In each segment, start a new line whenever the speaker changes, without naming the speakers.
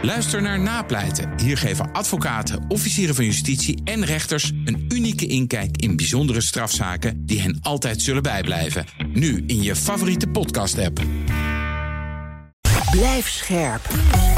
Luister naar Napleiten. Hier geven advocaten, officieren van justitie en rechters een unieke inkijk in bijzondere strafzaken die hen altijd zullen bijblijven. Nu in je favoriete podcast-app.
Blijf scherp.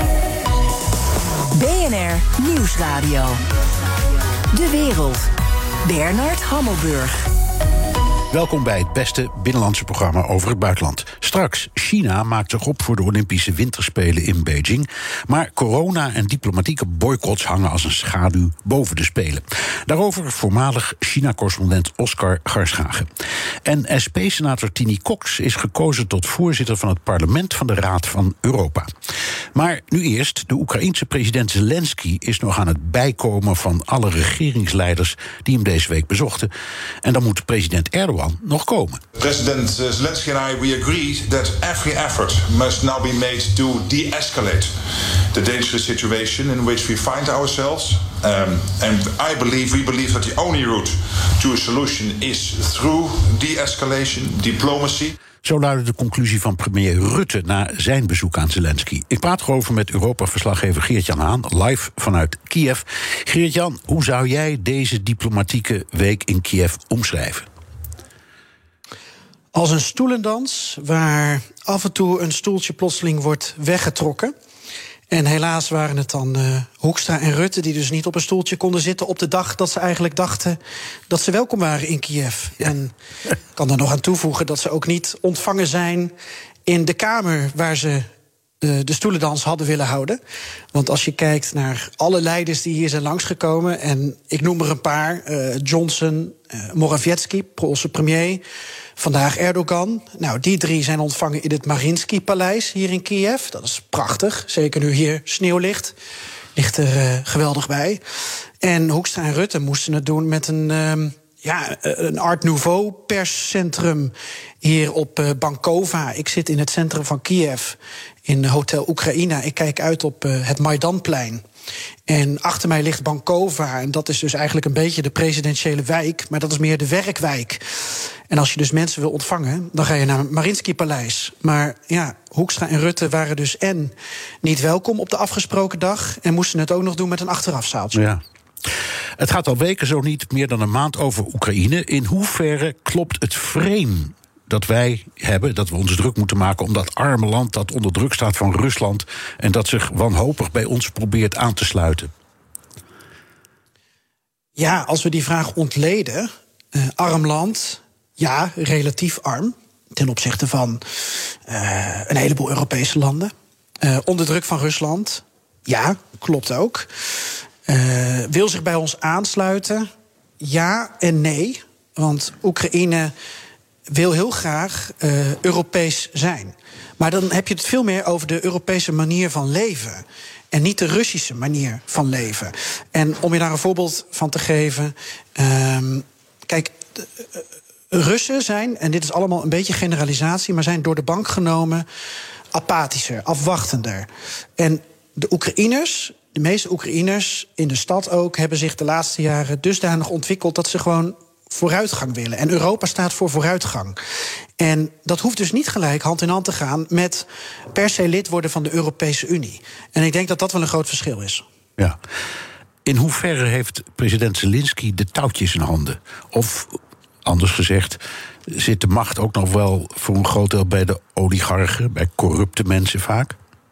BNR Nieuwsradio. De wereld. Bernard Hammelburg.
Welkom bij het beste binnenlandse programma over het buitenland. Straks, China maakt zich op voor de Olympische Winterspelen in Beijing. Maar corona en diplomatieke boycotts hangen als een schaduw boven de Spelen. Daarover voormalig China-correspondent Oscar Garschagen. En SP-senator Tini Cox is gekozen tot voorzitter van het parlement van de Raad van Europa. Maar nu eerst, de Oekraïense president Zelensky is nog aan het bijkomen van alle regeringsleiders die hem deze week bezochten. En dan moet president Erdogan nog komen.
President Zelensky and I, we agreed that every effort must now be made to de-escalate the dangerous situation in which we find ourselves. And we believe that the only route to a solution is through de-escalation, diplomacy.
Zo luidde de conclusie van premier Rutte na zijn bezoek aan Zelensky. Ik praat erover met Europa-verslaggever Geert-Jan Haan, live vanuit Kiev. Geert-Jan, hoe zou jij deze diplomatieke week in Kiev omschrijven?
Als een stoelendans waar af en toe een stoeltje plotseling wordt weggetrokken. En helaas waren het dan Hoekstra en Rutte die dus niet op een stoeltje konden zitten op de dag dat ze eigenlijk dachten dat ze welkom waren in Kiev. Ja. En ik kan er nog aan toevoegen dat ze ook niet ontvangen zijn in de kamer waar ze de stoelendans hadden willen houden. Want als je kijkt naar alle leiders die hier zijn langsgekomen, en ik noem er een paar, Johnson, Morawiecki, Poolse premier, vandaag Erdogan. Nou, die drie zijn ontvangen in het Mariinsky-paleis hier in Kiev. Dat is prachtig, zeker nu hier sneeuw ligt. Ligt er geweldig bij. En Hoekstra en Rutte moesten het doen met een Art Nouveau perscentrum hier op Bankova. Ik zit in het centrum van Kiev, in Hotel Oekraïna. Ik kijk uit op het Maidanplein. En achter mij ligt Bankova. En dat is dus eigenlijk een beetje de presidentiële wijk, maar dat is meer de werkwijk. En als je dus mensen wil ontvangen, dan ga je naar het Mariinsky-paleis. Maar ja, Hoekstra en Rutte waren dus niet welkom op de afgesproken dag en moesten het ook nog doen met een achterafzaaltje.
Ja. Het gaat al weken, zo niet meer dan een maand, over Oekraïne. In hoeverre klopt het frame dat wij hebben, dat we ons druk moeten maken om dat arme land dat onder druk staat van Rusland en dat zich wanhopig bij ons probeert aan te sluiten?
Ja, als we die vraag ontleden, arm land, ja, relatief arm ten opzichte van een heleboel Europese landen. Onder druk van Rusland, ja, klopt ook. Wil zich bij ons aansluiten? Ja en nee. Want Oekraïne wil heel graag Europees zijn. Maar dan heb je het veel meer over de Europese manier van leven en niet de Russische manier van leven. En om je daar een voorbeeld van te geven, kijk, Russen zijn, en dit is allemaal een beetje generalisatie, maar zijn door de bank genomen apathischer, afwachtender. En de Oekraïners, de meeste Oekraïners in de stad ook, hebben zich de laatste jaren dusdanig ontwikkeld dat ze gewoon vooruitgang willen. En Europa staat voor vooruitgang. En dat hoeft dus niet gelijk hand in hand te gaan met per se lid worden van de Europese Unie. En ik denk dat dat wel een groot verschil is.
Ja. In hoeverre heeft president Zelensky de touwtjes in handen? Of, anders gezegd, zit de macht ook nog wel voor een groot deel bij de oligarchen, bij corrupte mensen vaak?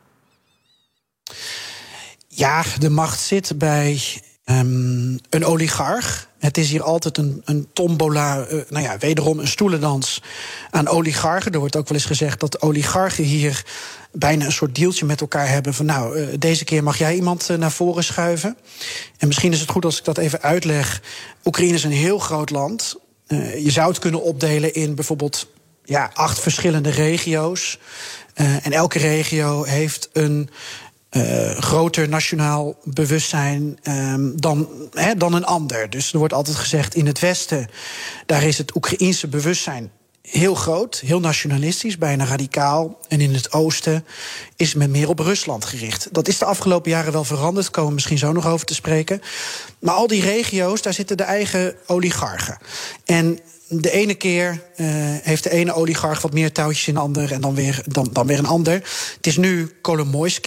Ja,
de macht zit bij een oligarch. Het is hier altijd een tombola, wederom een stoelendans aan oligarchen. Er wordt ook wel eens gezegd dat de oligarchen hier bijna een soort dealtje met elkaar hebben van deze keer mag jij iemand naar voren schuiven. En misschien is het goed als ik dat even uitleg. Oekraïne is een heel groot land. Je zou het kunnen opdelen in bijvoorbeeld 8 verschillende regio's. En elke regio heeft een groter nationaal bewustzijn dan een ander. Dus er wordt altijd gezegd, in het westen, daar is het Oekraïense bewustzijn heel groot, heel nationalistisch, bijna radicaal. En in het oosten is men meer op Rusland gericht. Dat is de afgelopen jaren wel veranderd, komen we misschien zo nog over te spreken. Maar al die regio's, daar zitten de eigen oligarchen. En de ene keer heeft de ene oligarch wat meer touwtjes in de ander en dan weer een ander. Het is nu Kolomoisky,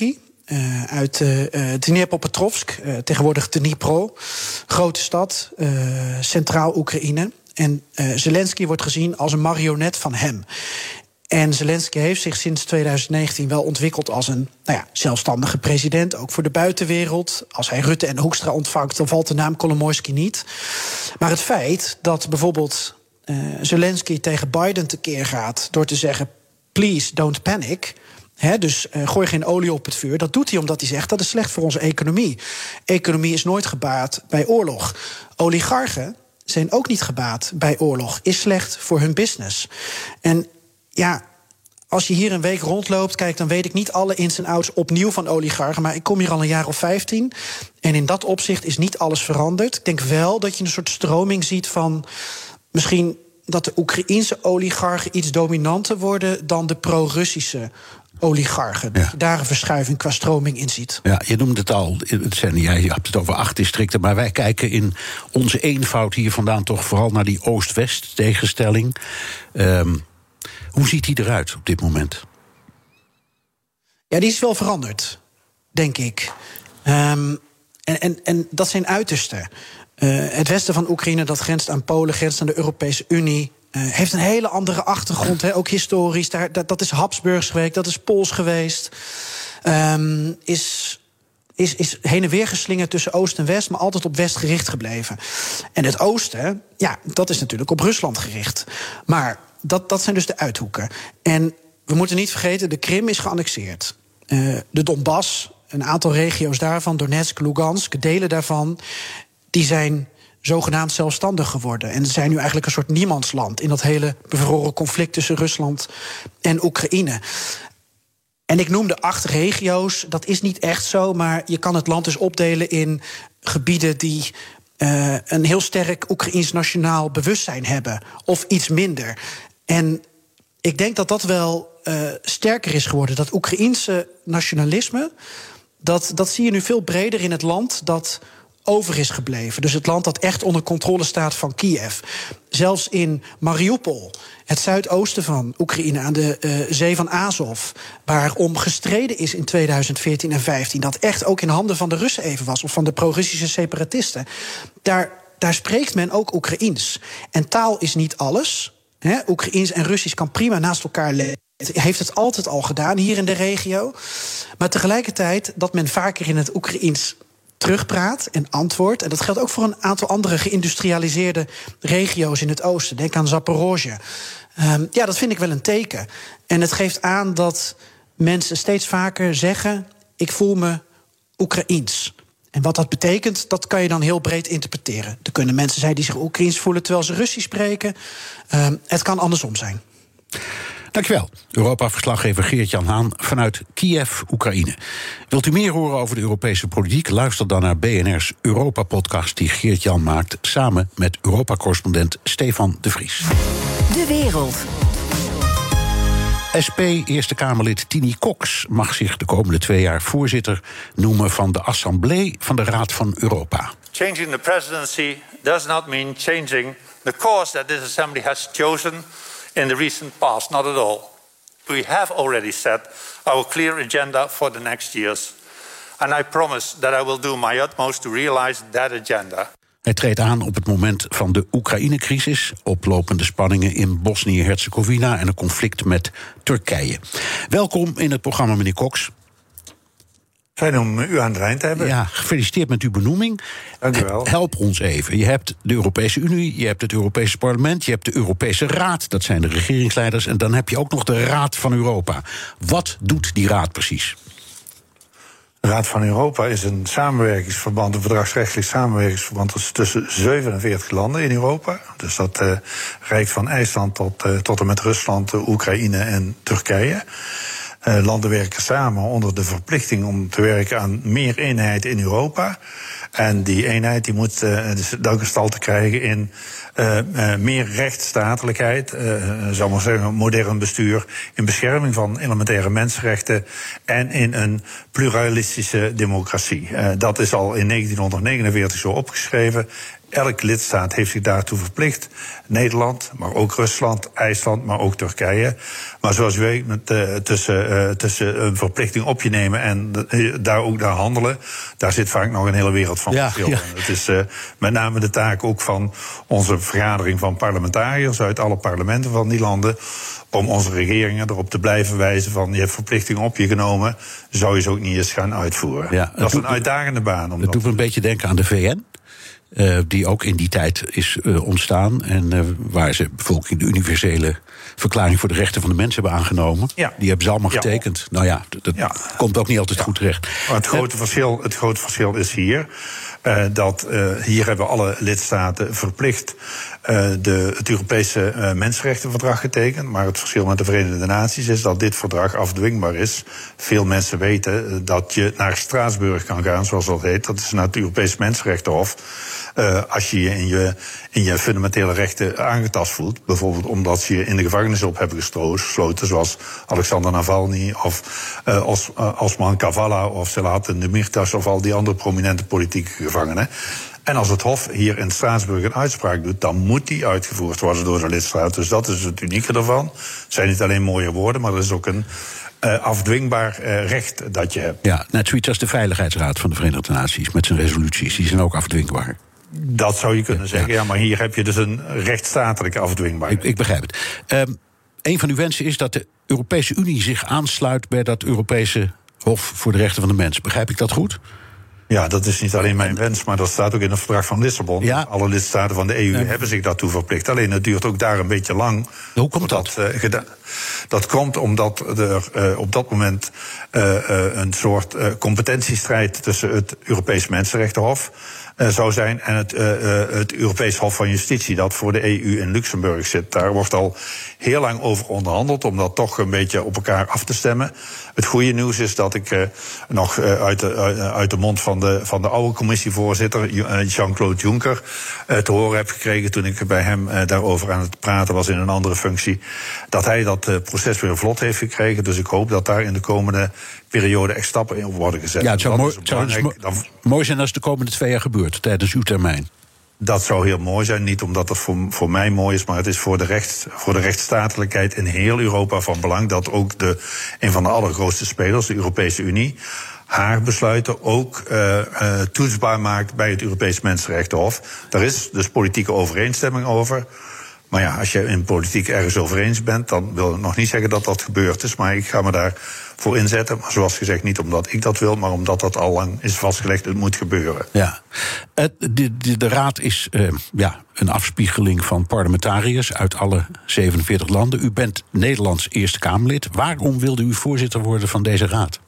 uit Dnipropetrovsk, tegenwoordig Dnipro, grote stad, centraal Oekraïne. En Zelensky wordt gezien als een marionet van hem. En Zelensky heeft zich sinds 2019 wel ontwikkeld als een zelfstandige president, ook voor de buitenwereld. Als hij Rutte en Hoekstra ontvangt, dan valt de naam Kolomoisky niet. Maar het feit dat bijvoorbeeld Zelensky tegen Biden tekeer gaat door te zeggen, please don't panic. Dus gooi geen olie op het vuur. Dat doet hij omdat hij zegt dat is slecht voor onze economie. Economie is nooit gebaat bij oorlog. Oligarchen zijn ook niet gebaat bij oorlog. Is slecht voor hun business. En ja, als je hier een week rondloopt, kijk, dan weet ik niet alle ins en outs opnieuw van oligarchen. Maar ik kom hier al een jaar of 15. En in dat opzicht is niet alles veranderd. Ik denk wel dat je een soort stroming ziet van misschien dat de Oekraïense oligarchen iets dominanter worden dan de pro-Russische oligarchen. Dat je daar een verschuiving qua stroming in ziet. Ja,
je noemde het al, jij hebt het over 8 districten, maar wij kijken in onze eenvoud hier vandaan toch vooral naar die Oost-West tegenstelling. Hoe ziet die eruit op dit moment?
Ja, die is wel veranderd, denk ik. En dat zijn uitersten. Het westen van Oekraïne, dat grenst aan Polen, grenst aan de Europese Unie, heeft een hele andere achtergrond, ook historisch. Dat is Habsburgs geweest, dat is Pools geweest. Is heen en weer geslingerd tussen Oost en West, maar altijd op West gericht gebleven. En het Oosten, dat is natuurlijk op Rusland gericht. Maar dat zijn dus de uithoeken. En we moeten niet vergeten, de Krim is geannexeerd. De Donbass, een aantal regio's daarvan, Donetsk, Lugansk, delen daarvan, die zijn zogenaamd zelfstandig geworden. En ze zijn nu eigenlijk een soort niemandsland in dat hele bevroren conflict tussen Rusland en Oekraïne. En ik noemde 8 regio's, dat is niet echt zo, maar je kan het land dus opdelen in gebieden die een heel sterk Oekraïens nationaal bewustzijn hebben, of iets minder. En ik denk dat dat wel sterker is geworden. Dat Oekraïense nationalisme, dat zie je nu veel breder in het land dat over is gebleven. Dus het land dat echt onder controle staat van Kiev. Zelfs in Mariupol, het zuidoosten van Oekraïne, aan de zee van Azov, waarom gestreden is in 2014 en 2015... dat echt ook in handen van de Russen even was, of van de pro-Russische separatisten. Daar spreekt men ook Oekraïens. En taal is niet alles. Oekraïens en Russisch kan prima naast elkaar leven. Heeft het altijd al gedaan hier in de regio. Maar tegelijkertijd dat men vaker in het Oekraïens terugpraat en antwoordt. En dat geldt ook voor een aantal andere geïndustrialiseerde regio's in het oosten. Denk aan Zaporozhye. Dat vind ik wel een teken. En het geeft aan dat mensen steeds vaker zeggen, ik voel me Oekraïens. En wat dat betekent, dat kan je dan heel breed interpreteren. Er kunnen mensen zijn die zich Oekraïens voelen terwijl ze Russisch spreken. Het kan andersom zijn.
Dankjewel, Europa-verslaggever Geert-Jan Haan vanuit Kiev, Oekraïne. Wilt u meer horen over de Europese politiek? Luister dan naar BNR's Europa-podcast die Geert-Jan maakt, samen met Europa-correspondent Stefan de Vries.
De wereld.
SP Eerste Kamerlid Tini Cox mag zich de komende 2 jaar voorzitter noemen van de Assemblée van de Raad van Europa.
Changing the presidency does not mean changing the course that this assembly has chosen in the recent past, not at all. We have already set our clear agenda for the next years. And I promise that I will do my utmost to realize that agenda.
Hij treedt aan op het moment van de Oekraïne-crisis, oplopende spanningen in Bosnië-Herzegovina en een conflict met Turkije. Welkom in het programma, meneer Cox.
Fijn om u aan de lijn te hebben.
Ja, gefeliciteerd met uw benoeming.
Dank u wel.
Help ons even. Je hebt de Europese Unie, je hebt het Europese Parlement, je hebt de Europese Raad, dat zijn de regeringsleiders, en dan heb je ook nog de Raad van Europa. Wat doet die raad precies?
De Raad van Europa is een samenwerkingsverband, een verdragsrechtelijk samenwerkingsverband tussen 47 landen in Europa. Dus dat reikt van IJsland tot en met Rusland, Oekraïne en Turkije. Landen werken samen onder de verplichting om te werken aan meer eenheid in Europa. En die eenheid die moet ook gestalte krijgen in meer rechtsstatelijkheid, zou maar zeggen, modern bestuur, in bescherming van elementaire mensenrechten en in een pluralistische democratie. Dat is al in 1949 zo opgeschreven. Elke lidstaat heeft zich daartoe verplicht. Nederland, maar ook Rusland, IJsland, maar ook Turkije. Maar zoals u weet, tussen een verplichting op je nemen en daar ook naar handelen, daar zit vaak nog een hele wereld van verschil. Ja. Het is met name de taak ook van onze vergadering van parlementariërs uit alle parlementen van die landen, om onze regeringen erop te blijven wijzen van je hebt verplichtingen op je genomen, zou je ze ook niet eens gaan uitvoeren. Ja, dat is een uitdagende baan.
Dat doet me een beetje denken aan de VN. Die ook in die tijd is ontstaan. En waar ze bijvoorbeeld in de universele verklaring voor de rechten van de mens hebben aangenomen. Ja. Die hebben ze allemaal getekend. Nou ja, dat komt ook niet altijd goed terecht.
Maar het grote verschil is hier dat hier hebben alle lidstaten verplicht het Europese Mensenrechtenverdrag getekend. Maar het verschil met de Verenigde Naties is dat dit verdrag afdwingbaar is. Veel mensen weten dat je naar Straatsburg kan gaan, zoals dat heet. Dat is naar het Europese Mensenrechtenhof. Als je je in je fundamentele rechten aangetast voelt. Bijvoorbeeld omdat ze je in de gevangenis op hebben gesloten. Zoals Alexander Navalny of Osman Kavala of Selahattin Demirtas of al die andere prominente politieke gevangenen. En als het Hof hier in Straatsburg een uitspraak doet, dan moet die uitgevoerd worden door de lidstaat. Dus dat is het unieke ervan. Het zijn niet alleen mooie woorden, maar er is ook een afdwingbaar recht dat je hebt.
Ja, net zoiets als de Veiligheidsraad van de Verenigde Naties met zijn resoluties. Die zijn ook afdwingbaar.
Dat zou je kunnen zeggen, ja, maar hier heb je dus een rechtsstatelijke afdwingbaarheid.
Ik begrijp het. Een van uw wensen is dat de Europese Unie zich aansluit bij dat Europese Hof voor de Rechten van de Mens. Begrijp ik dat goed?
Ja, dat is niet alleen mijn wens, maar dat staat ook in het verdrag van Lissabon. Ja. Alle lidstaten van de EU hebben zich daartoe verplicht. Alleen het duurt ook daar een beetje lang.
Hoe komt dat?
Dat komt omdat er op dat moment een soort competentiestrijd tussen het Europees Mensenrechtenhof zou zijn en het Europees Hof van Justitie, dat voor de EU in Luxemburg zit. Daar wordt al heel lang over onderhandeld om dat toch een beetje op elkaar af te stemmen. Het goede nieuws is dat ik nog uit de mond van de oude commissievoorzitter, Jean-Claude Juncker, te horen heb gekregen toen ik bij hem daarover aan het praten was in een andere functie, dat hij dat proces weer vlot heeft gekregen. Dus ik hoop dat daar in de komende periode echt stappen in worden gezet.
Ja, het zou mooi zijn als het de komende 2 jaar gebeurt, tijdens uw termijn.
Dat zou heel mooi zijn, niet omdat het voor mij mooi is, maar het is voor de rechtsstatelijkheid in heel Europa van belang dat ook een van de allergrootste spelers, de Europese Unie, haar besluiten ook toetsbaar maakt bij het Europees Mensenrechtenhof. Daar is dus politieke overeenstemming over. Maar ja, als je in politiek ergens over eens bent, dan wil het nog niet zeggen dat dat gebeurd is. Maar ik ga me daarvoor inzetten. Maar zoals gezegd, niet omdat ik dat wil, maar omdat dat al lang is vastgelegd. Het moet gebeuren.
Ja. De Raad is een afspiegeling van parlementariërs uit alle 47 landen. U bent Nederlands Eerste Kamerlid. Waarom wilde u voorzitter worden van deze Raad?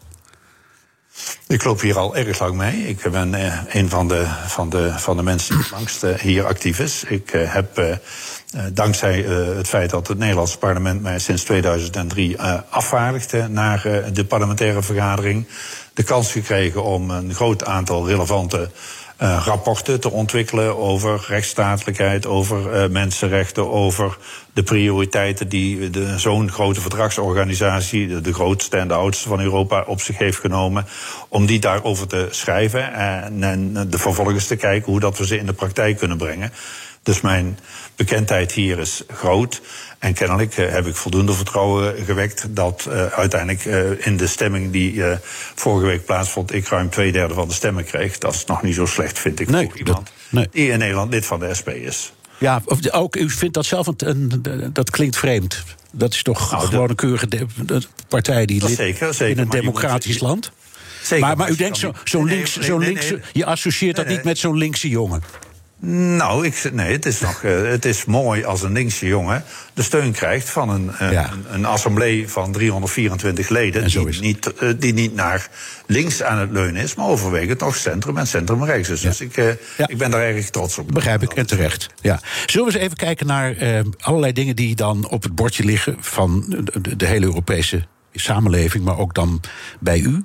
Ik loop hier al erg lang mee. Ik ben een van de mensen die het langst hier actief is. Ik heb dankzij het feit dat het Nederlandse parlement mij sinds 2003 afvaardigde naar de parlementaire vergadering, de kans gekregen om een groot aantal relevante rapporten te ontwikkelen over rechtsstatelijkheid, over mensenrechten, over de prioriteiten die zo'n grote verdragsorganisatie, de grootste en de oudste van Europa, op zich heeft genomen, om die daarover te schrijven en de vervolgens te kijken hoe dat we ze in de praktijk kunnen brengen. Dus mijn bekendheid hier is groot. En kennelijk heb ik voldoende vertrouwen gewekt dat uiteindelijk in de stemming die vorige week plaatsvond, ik ruim 2/3 van de stemmen kreeg. Dat is nog niet zo slecht, vind ik, voor iemand die in Nederland lid van de SP is.
Ja, ook u vindt dat zelf, dat klinkt vreemd. Dat is toch gewoon een keurige partij die lid in een democratisch land? Zeker. Maar u denkt zo'n linkse, je associeert dat niet met zo'n linkse jongen.
Nou, het is mooi als een linkse jongen de steun krijgt van een assemblee van 324 leden die niet naar links aan het leunen is, maar overwegend nog centrum en centrumrechts. Dus ik ben daar erg trots op.
Begrijp ik, en terecht. Ja. Zullen we eens even kijken naar allerlei dingen die dan op het bordje liggen van de hele Europese samenleving, maar ook dan bij u.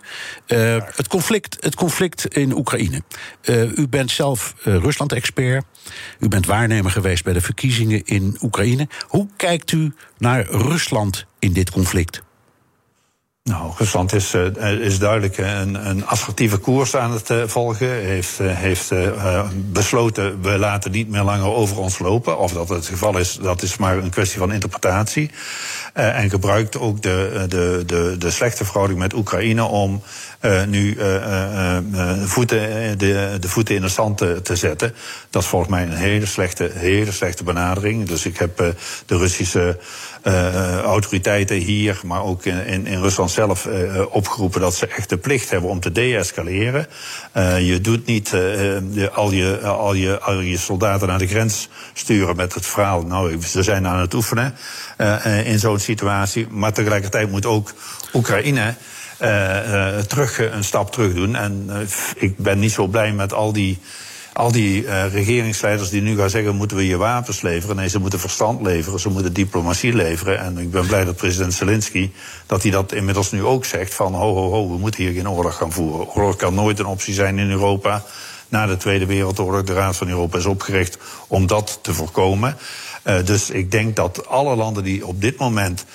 Het conflict in Oekraïne. U bent zelf Rusland-expert. U bent waarnemer geweest bij de verkiezingen in Oekraïne. Hoe kijkt u naar Rusland in dit conflict?
Nou, Rusland is duidelijk een assertieve koers aan het volgen. Heeft besloten, we laten niet meer langer over ons lopen. Of dat het geval is, dat is maar een kwestie van interpretatie. En gebruikt ook de slechte verhouding met Oekraïne om nu de voeten in de zand te zetten. Dat is volgens mij een hele slechte benadering. Dus ik heb de Russische autoriteiten hier, maar ook in Rusland zelf opgeroepen dat ze echt de plicht hebben om te de-escaleren. Je doet niet al je soldaten naar de grens sturen met het verhaal, nou, ze zijn aan het oefenen in zo'n situatie. Maar tegelijkertijd moet ook Oekraïne een stap terug doen. En ik ben niet zo blij met al die regeringsleiders die nu gaan zeggen, moeten we je wapens leveren? Nee, ze moeten verstand leveren, ze moeten diplomatie leveren. En ik ben blij dat president Zelensky, dat hij dat inmiddels nu ook zegt, van ho, we moeten hier geen oorlog gaan voeren. Oorlog kan nooit een optie zijn in Europa. Na de Tweede Wereldoorlog, de Raad van Europa is opgericht om dat te voorkomen. Dus ik denk dat alle landen die op dit moment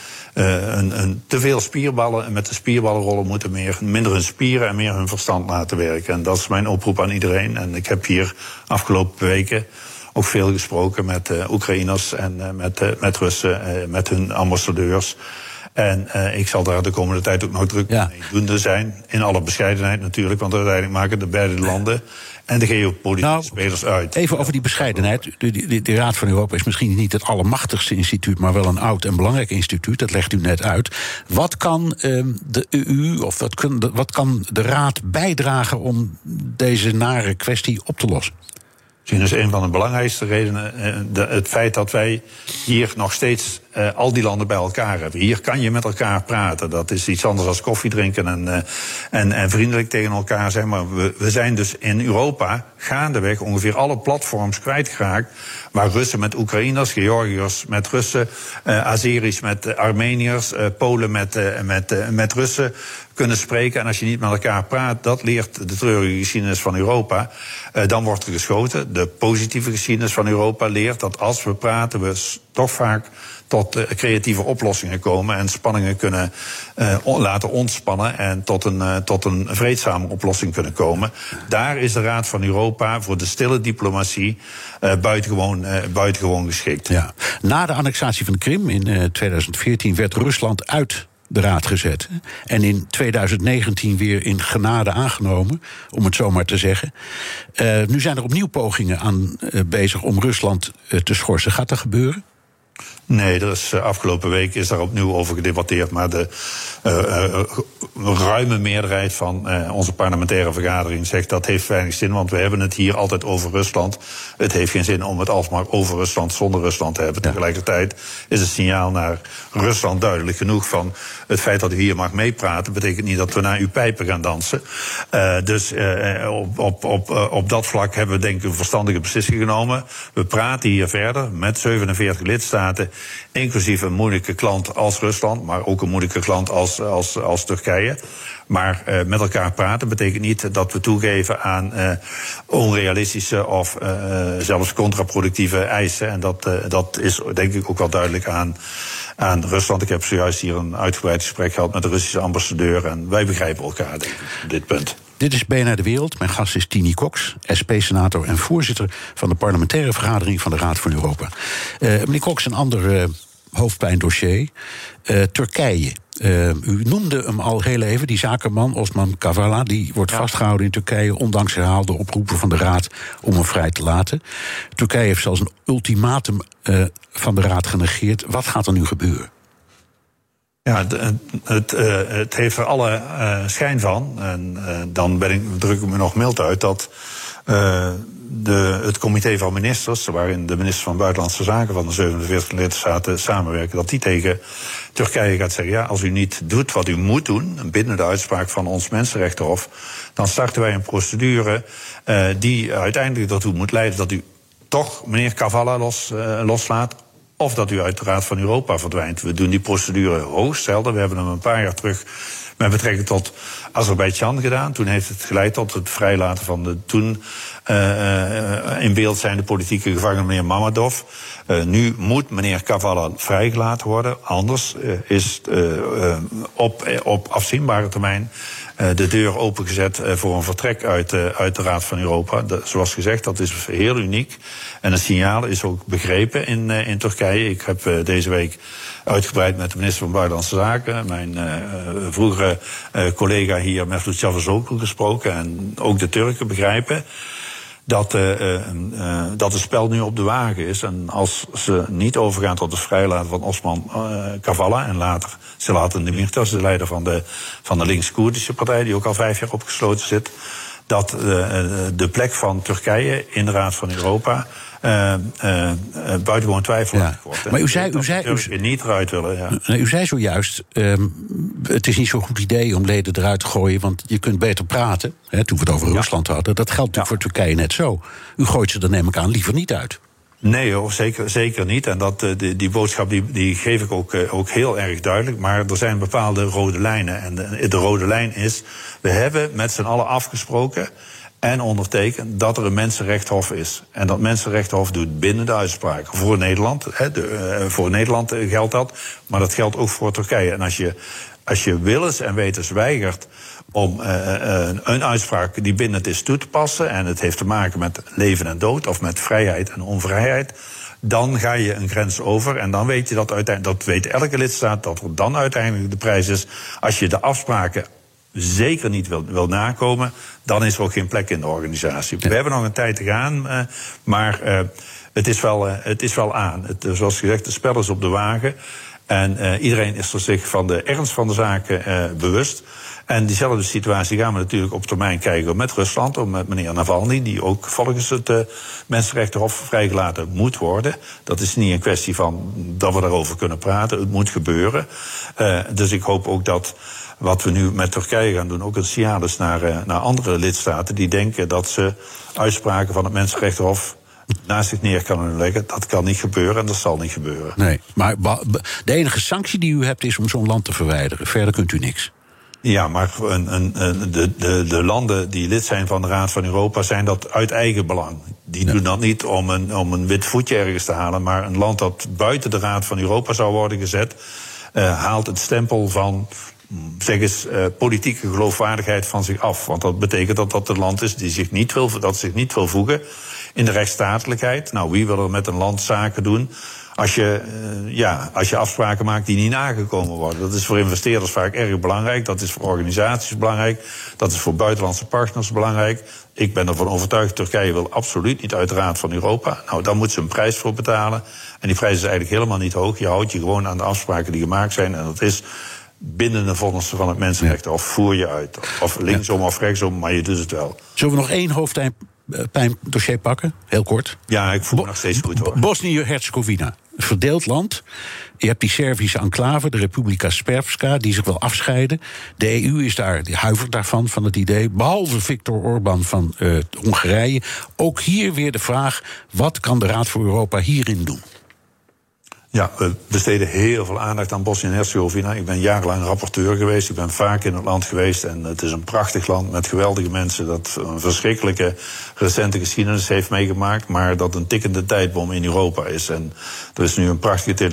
te veel spierballen en met de spierballen rollen, moeten minder hun spieren en meer hun verstand laten werken. En dat is mijn oproep aan iedereen. En ik heb hier afgelopen weken ook veel gesproken met Oekraïners en met Russen, met hun ambassadeurs. En ik zal daar de komende tijd ook nog druk mee doende zijn. In alle bescheidenheid natuurlijk, want uiteindelijk maken de beide landen en de geopolitieke spelers uit.
Even over die bescheidenheid. De Raad van Europa is misschien niet het allermachtigste instituut, maar wel een oud en belangrijk instituut. Dat legt u net uit. Wat kan de EU of wat kan de Raad bijdragen om deze nare kwestie op te lossen?
Misschien is een van de belangrijkste redenen het feit dat wij hier nog steeds al die landen bij elkaar hebben. Hier kan je met elkaar praten. Dat is iets anders dan koffie drinken en vriendelijk tegen elkaar zijn. Maar we zijn dus in Europa gaandeweg ongeveer alle platforms kwijtgeraakt, waar Russen met Oekraïners, Georgiërs met Russen, Azeris met Armeniërs, Polen met Russen kunnen spreken. En als je niet met elkaar praat, dat leert de treurige geschiedenis van Europa. Dan wordt er geschoten. De positieve geschiedenis van Europa leert dat als we praten, we toch vaak tot creatieve oplossingen komen en spanningen kunnen laten ontspannen en tot een vreedzame oplossing kunnen komen. Daar is de Raad van Europa voor de stille diplomatie buitengewoon geschikt. Ja.
Na de annexatie van de Krim in 2014 werd Rusland uit de Raad gezet. En in 2019 weer in genade aangenomen, om het zo maar te zeggen. Nu zijn er opnieuw pogingen bezig om Rusland te schorsen. Gaat dat gebeuren?
Nee, afgelopen week is daar opnieuw over gedebatteerd. Maar de ruime meerderheid van onze parlementaire vergadering zegt dat heeft weinig zin. Want we hebben het hier altijd over Rusland. Het heeft geen zin om het alsmaar over Rusland zonder Rusland te hebben. Ja. Tegelijkertijd is het signaal naar Rusland duidelijk genoeg van het feit dat u hier mag meepraten betekent niet dat we naar uw pijpen gaan dansen. Dus op dat vlak hebben we denk ik een verstandige beslissing genomen. We praten hier verder met 47 lidstaten, inclusief een moeilijke klant als Rusland, maar ook een moeilijke klant als Turkije. Maar met elkaar praten betekent niet dat we toegeven aan onrealistische of zelfs contraproductieve eisen. En dat is denk ik ook wel duidelijk aan Rusland. Ik heb zojuist hier een uitgebreid gesprek gehad met de Russische ambassadeur. En wij begrijpen elkaar, denk ik, op dit punt.
Dit is BNR De Wereld. Mijn gast is Tini Cox, SP-senator en voorzitter van de parlementaire vergadering van de Raad van Europa. Meneer Cox, een ander hoofdpijndossier. Turkije. U noemde hem al heel even, die zakenman Osman Kavala, die wordt vastgehouden in Turkije, ondanks herhaalde oproepen van de Raad om hem vrij te laten. Turkije heeft zelfs een ultimatum van de Raad genegeerd. Wat gaat er nu gebeuren?
Ja, het heeft er alle schijn van. En dan druk ik me nog mild uit dat het comité van ministers, waarin de minister van Buitenlandse Zaken van de 47 lidstaten samenwerken, dat die tegen Turkije gaat zeggen, ja, als u niet doet wat u moet doen, binnen de uitspraak van ons Mensenrechtenhof, dan starten wij een procedure die uiteindelijk ertoe moet leiden dat u toch meneer Kavala loslaat, of dat u uit de Raad van Europa verdwijnt. We doen die procedure hoogst zelden. We hebben hem een paar jaar terug met betrekking tot Azerbeidzjan gedaan. Toen heeft het geleid tot het vrijlaten van de toen in beeld zijnde politieke gevangene meneer Mammadov. Nu moet meneer Kavala vrijgelaten worden. Anders is op afzienbare termijn de deur opengezet voor een vertrek uit de Raad van Europa. Zoals gezegd, dat is heel uniek. En het signaal is ook begrepen in Turkije. Ik heb deze week uitgebreid met de minister van Buitenlandse Zaken, mijn vroegere collega hier, Mevlut Cavusoglu, gesproken. En ook de Turken begrijpen dat het spel nu op de wagen is. En als ze niet overgaan tot het vrijlaten van Osman Kavala en later Selahattin Demirtas, de leider van de links-Koerdische partij, die ook al 5 jaar opgesloten zit, dat de plek van Turkije in de Raad van Europa buitengewoon twijfelachtig wordt.
Maar u zei
niet eruit willen. Ja.
U zei zojuist, het is niet zo'n goed idee om leden eruit te gooien, want je kunt beter praten. Hè, toen we het over Rusland hadden, dat geldt natuurlijk voor Turkije net zo. U gooit ze er, neem ik aan, liever niet uit.
Nee hoor, zeker niet. En die boodschap die geef ik ook heel erg duidelijk. Maar er zijn bepaalde rode lijnen. En de rode lijn is, we hebben met z'n allen afgesproken en ondertekend dat er een mensenrechtenhof is. En dat mensenrechtenhof doet binnen de uitspraak. Voor Nederland, voor Nederland geldt dat, maar dat geldt ook voor Turkije. En als je willens en wetens weigert om een uitspraak die bindend is toe te passen, en het heeft te maken met leven en dood of met vrijheid en onvrijheid, dan ga je een grens over. En dan weet je dat weet elke lidstaat, dat er dan uiteindelijk de prijs is. Als je de afspraken zeker niet wil nakomen, dan is er ook geen plek in de organisatie. Ja. We hebben nog een tijd te gaan, maar het is wel aan. Zoals gezegd, het spel is op de wagen. En iedereen is er zich van de ernst van de zaken bewust. En diezelfde situatie gaan we natuurlijk op termijn kijken met Rusland, of met meneer Navalny, die ook volgens het Mensenrechtenhof vrijgelaten moet worden. Dat is niet een kwestie van dat we daarover kunnen praten. Het moet gebeuren. Dus ik hoop ook dat wat we nu met Turkije gaan doen ook een signaal is naar andere lidstaten die denken dat ze uitspraken van het Mensenrechtenhof naast zich neer kunnen leggen. Dat kan niet gebeuren en dat zal niet gebeuren.
Nee, maar de enige sanctie die u hebt is om zo'n land te verwijderen. Verder kunt u niks.
Ja, maar de landen die lid zijn van de Raad van Europa zijn dat uit eigen belang. Die doen dat niet om een wit voetje ergens te halen, maar een land dat buiten de Raad van Europa zou worden gezet, haalt het stempel van, zeg eens, politieke geloofwaardigheid van zich af. Want dat betekent dat dat een land is die zich niet wil voegen in de rechtsstatelijkheid. Nou, wie wil er met een land zaken doen als je afspraken maakt die niet nagekomen worden? Dat is voor investeerders vaak erg belangrijk. Dat is voor organisaties belangrijk. Dat is voor buitenlandse partners belangrijk. Ik ben ervan overtuigd, Turkije wil absoluut niet uit de Raad van Europa. Nou, daar moet ze een prijs voor betalen. En die prijs is eigenlijk helemaal niet hoog. Je houdt je gewoon aan de afspraken die gemaakt zijn. En dat is binnen de vonnissen van het mensenrechten. Of voer je uit. Of linksom of rechtsom, maar je doet het wel.
Zullen we nog één hoofdpijndossier pakken? Heel kort.
Ja, ik voel me nog steeds goed hoor.
Bosnië-Herzegovina. Een verdeeld land. Je hebt die Servische enclave, de Republika Srpska, die zich wil afscheiden. De EU is daar, die huivert daarvan, van het idee. Behalve Viktor Orbán van Hongarije. Ook hier weer de vraag, wat kan de Raad voor Europa hierin doen?
Ja, we besteden heel veel aandacht aan Bosnië en Herzegovina. Ik ben jarenlang rapporteur geweest. Ik ben vaak in het land geweest. En het is een prachtig land met geweldige mensen dat een verschrikkelijke recente geschiedenis heeft meegemaakt, maar dat een tikkende tijdbom in Europa is. En er is nu een prachtige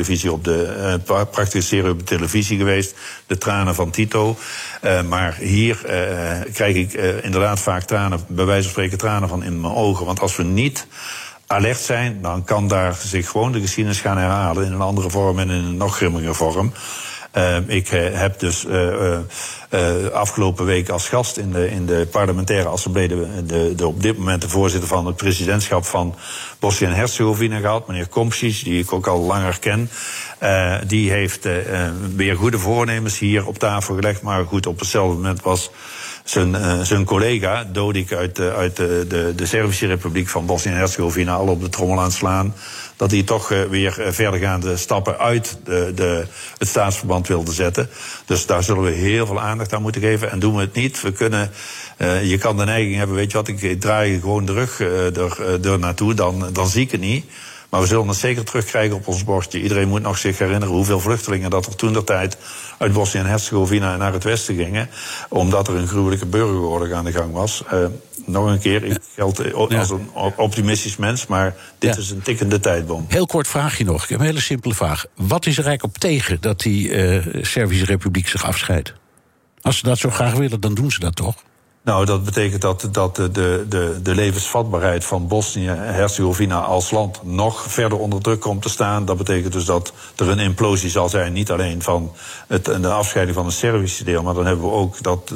serie op de televisie geweest, De Tranen van Tito. Maar hier krijg ik inderdaad vaak tranen, bij wijze van spreken tranen van in mijn ogen. Want als we niet alert zijn, dan kan daar zich gewoon de geschiedenis gaan herhalen in een andere vorm en in een nog grimmiger vorm. Ik heb dus afgelopen week als gast in de parlementaire assemblee de op dit moment de voorzitter van het presidentschap van Bosnië en Herzegovina gehad, meneer Komšić, die ik ook al langer ken. Die heeft weer goede voornemens hier op tafel gelegd, maar goed, op hetzelfde moment was zijn collega, Dodik uit de Servische Republiek van Bosnië en Herzegovina, al op de trommel aan het slaan, dat hij toch weer verdergaande stappen uit het staatsverband wilde zetten. Dus daar zullen we heel veel aandacht aan moeten geven. En doen we het niet, je kan de neiging hebben, weet je wat, ik draai gewoon de rug er naartoe, dan zie ik het niet. Maar we zullen het zeker terugkrijgen op ons bordje. Iedereen moet nog zich herinneren hoeveel vluchtelingen dat er toentertijd uit Bosnië en Herzegovina naar het westen gingen. Omdat er een gruwelijke burgeroorlog aan de gang was. Nog een keer, ik geld als een optimistisch mens, maar dit is een tikkende tijdbom.
Heel kort vraagje nog, ik heb een hele simpele vraag. Wat is er eigenlijk op tegen dat die Servische Republiek zich afscheidt? Als ze dat zo graag willen, dan doen ze dat toch?
Nou, dat betekent dat de levensvatbaarheid van Bosnië en Herzegovina als land nog verder onder druk komt te staan. Dat betekent dus dat er een implosie zal zijn, niet alleen van de afscheiding van het Servische deel, maar dan hebben we ook dat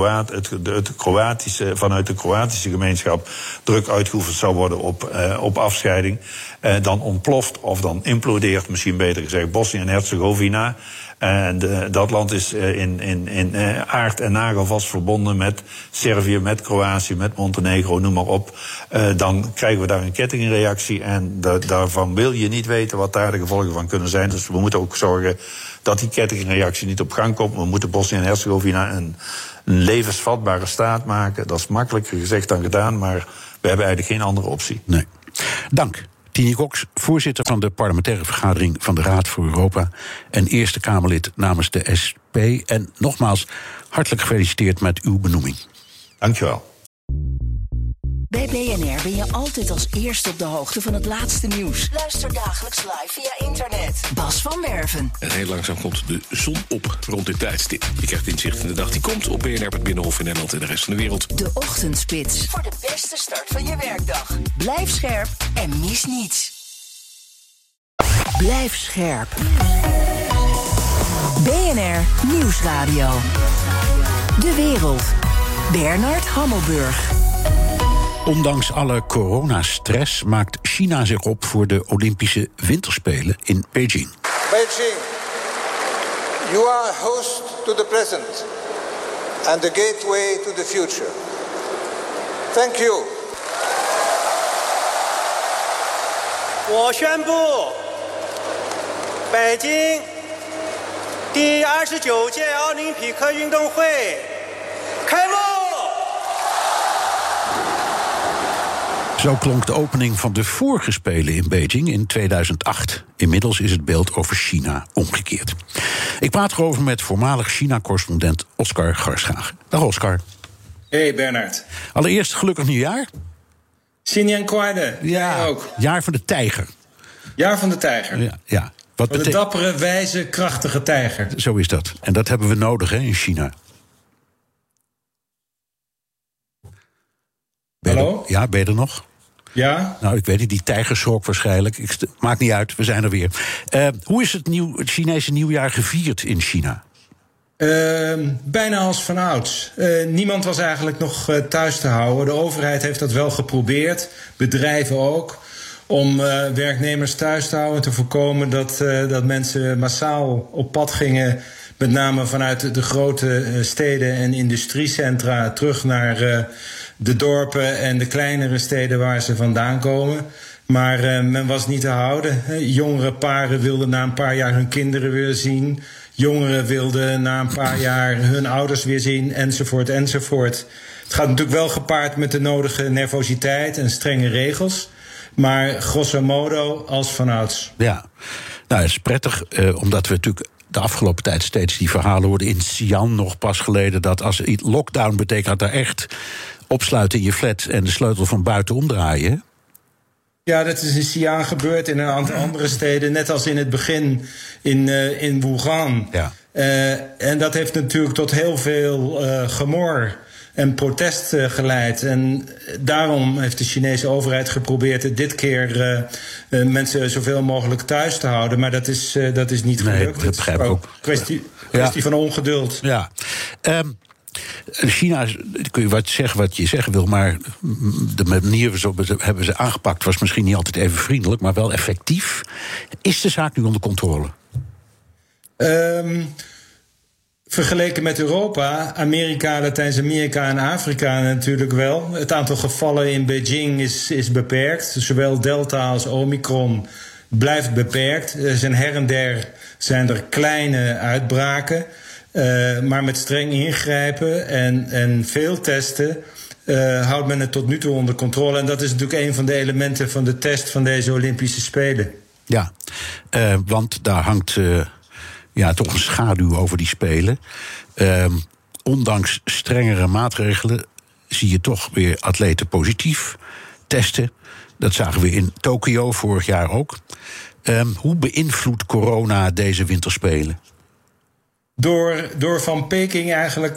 vanuit de Kroatische gemeenschap druk uitgeoefend zou worden op afscheiding. Dan ontploft of dan implodeert, misschien beter gezegd, Bosnië en Herzegovina. En dat land is in aard en nagelvast verbonden met Servië, met Kroatië, met Montenegro, noem maar op. Dan krijgen we daar een kettingreactie en daarvan wil je niet weten wat daar de gevolgen van kunnen zijn. Dus we moeten ook zorgen dat die kettingreactie niet op gang komt. We moeten Bosnië en Herzegovina een levensvatbare staat maken. Dat is makkelijker gezegd dan gedaan, maar we hebben eigenlijk geen andere optie.
Nee. Dank. Tini Cox, voorzitter van de parlementaire vergadering van de Raad voor Europa en Eerste Kamerlid namens de SP. En nogmaals, hartelijk gefeliciteerd met uw benoeming.
Dankjewel.
Bij BNR ben je altijd als eerste op de hoogte van het laatste nieuws. Luister dagelijks live via internet. Bas van Werven.
En heel langzaam komt de zon op rond dit tijdstip. Je krijgt inzicht in de dag die komt op BNR, het Binnenhof in Nederland en de rest van de wereld.
De Ochtendspits. Voor de beste start van je werkdag. Blijf scherp en mis niets. Blijf scherp. BNR Nieuwsradio. De wereld. Bernard Hammelburg.
Ondanks alle coronastress maakt China zich op voor de Olympische Winterspelen in Beijing.
Beijing, you are host to the present and the gateway to the future. Thank you.
我宣布，北京第29届奥林匹克运动会开幕。
Zo klonk de opening van de vorige Spelen in Beijing in 2008. Inmiddels is het beeld over China omgekeerd. Ik praat erover met voormalig China-correspondent Oscar Garschagen. Dag Oscar.
Hey Bernard.
Allereerst gelukkig nieuwjaar.
Xinjiang Kwaide.
Ja,
ook.
Jaar van de tijger.
Jaar van de tijger.
Ja.
Wat de dappere, wijze, krachtige tijger.
Zo is dat. En dat hebben we nodig in China.
Hallo?
Ja, ben je er nog?
Ja?
Nou, ik weet niet, die tijger schrok waarschijnlijk. Maakt niet uit, we zijn er weer. Hoe is het Chinese nieuwjaar gevierd in China?
Bijna als vanouds. Niemand was eigenlijk nog thuis te houden. De overheid heeft dat wel geprobeerd, bedrijven ook, om werknemers thuis te houden en te voorkomen dat mensen massaal op pad gingen, met name vanuit de grote steden en industriecentra terug naar de dorpen en de kleinere steden waar ze vandaan komen. Maar men was niet te houden. Jongere paren wilden na een paar jaar hun kinderen weer zien. Jongeren wilden na een paar jaar hun ouders weer zien, enzovoort, enzovoort. Het gaat natuurlijk wel gepaard met de nodige nervositeit en strenge regels. Maar grosso modo als vanouds.
Ja, nou, het is prettig, omdat we natuurlijk de afgelopen tijd steeds die verhalen hoorden. In Xi'an nog pas geleden dat als lockdown betekent daar echt opsluiten in je flat en de sleutel van buiten omdraaien.
Ja, dat is in Xi'an gebeurd, in een aantal andere steden, net als in het begin in Wuhan.
Ja.
En dat heeft natuurlijk tot heel veel gemor en protest geleid. En daarom heeft de Chinese overheid geprobeerd dit keer mensen zoveel mogelijk thuis te houden. Maar dat is niet gelukt.
Dat begrijp ik ook.
Kwestie van ongeduld.
Ja. China, kun je zeggen wat je zeggen wil, maar de manier waarop hebben ze aangepakt was misschien niet altijd even vriendelijk, maar wel effectief. Is de zaak nu onder controle?
Vergeleken met Europa, Amerika, Latijns-Amerika en Afrika natuurlijk wel. Het aantal gevallen in Beijing is beperkt. Zowel Delta als Omicron blijft beperkt. Er zijn her en der kleine uitbraken. Maar met streng ingrijpen en veel testen houdt men het tot nu toe onder controle. En dat is natuurlijk een van de elementen van de test van deze Olympische Spelen.
Ja, want daar hangt toch een schaduw over die Spelen. Ondanks strengere maatregelen zie je toch weer atleten positief testen. Dat zagen we in Tokio vorig jaar ook. Hoe beïnvloedt corona deze winterspelen?
Door van Peking eigenlijk